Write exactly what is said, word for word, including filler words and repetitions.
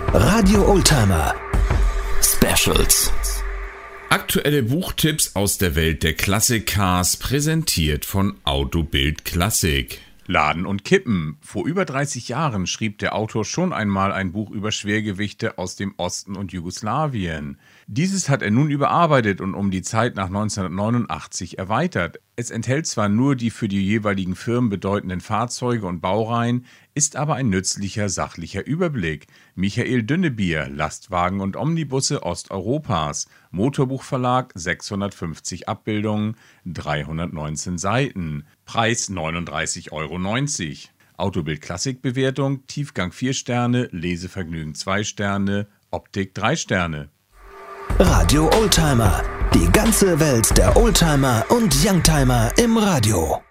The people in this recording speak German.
Radio Oldtimer Specials. Aktuelle Buchtipps aus der Welt der Classic-Cars, präsentiert von Autobild Classic. Laden und Kippen. Vor über dreißig Jahren schrieb der Autor schon einmal ein Buch über Schwergewichte aus dem Osten und Jugoslawien. Dieses hat er nun überarbeitet und um die Zeit nach neunzehnhundertneunundachtzig erweitert. Es enthält zwar nur die für die jeweiligen Firmen bedeutenden Fahrzeuge und Baureihen, ist aber ein nützlicher, sachlicher Überblick. Michael Dünnebier, Lastwagen und Omnibusse Osteuropas, Motorbuchverlag, sechshundertfünfzig Abbildungen, dreihundertneunzehn Seiten, Preis neununddreißig Euro neunzig. Autobild Classic Bewertung, Tiefgang vier Sterne, Lesevergnügen zwei Sterne, Optik drei Sterne. Radio Oldtimer, die ganze Welt der Oldtimer und Youngtimer im Radio.